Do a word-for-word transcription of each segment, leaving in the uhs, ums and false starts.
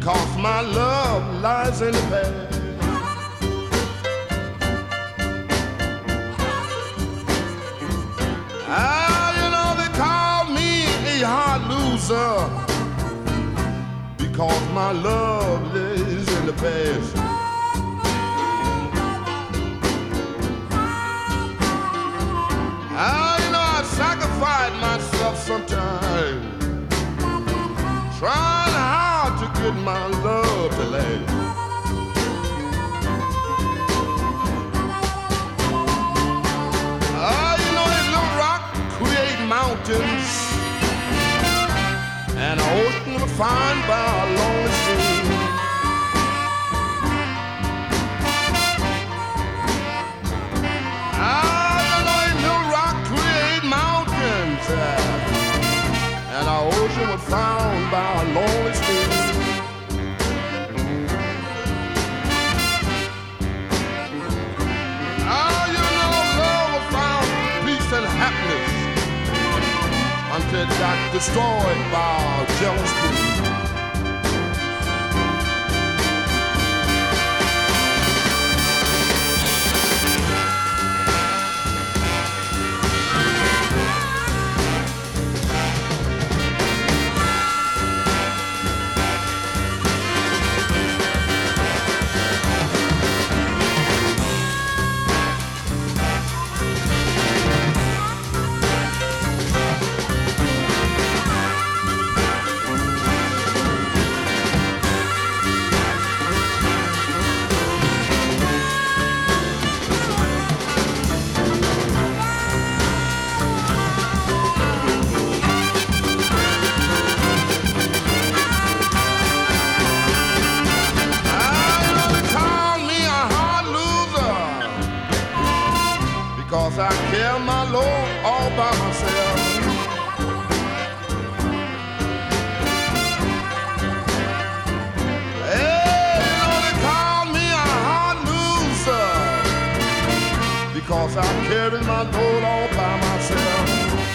'cause my love lies in the past. Ah, you know they call me a hard loser because my love lies in the past. Ah, you know I sacrifice myself sometimes, trying hard to get my love to last. Ah, you know that little rock create mountains, and an ocean was found by a lonely stream. Ah, you know that little rock create mountains, uh, and our ocean was found by a lonely stream. Ah, you know love was found, peace and happiness, until it got destroyed by our jealous queen. Cause I carry my load all by myself. Hey, you know they call me a hard loser because I carry my load all by myself.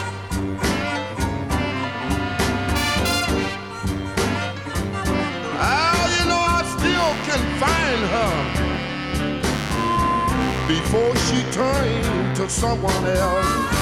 Ah, you know I still can find her before she turned to someone else.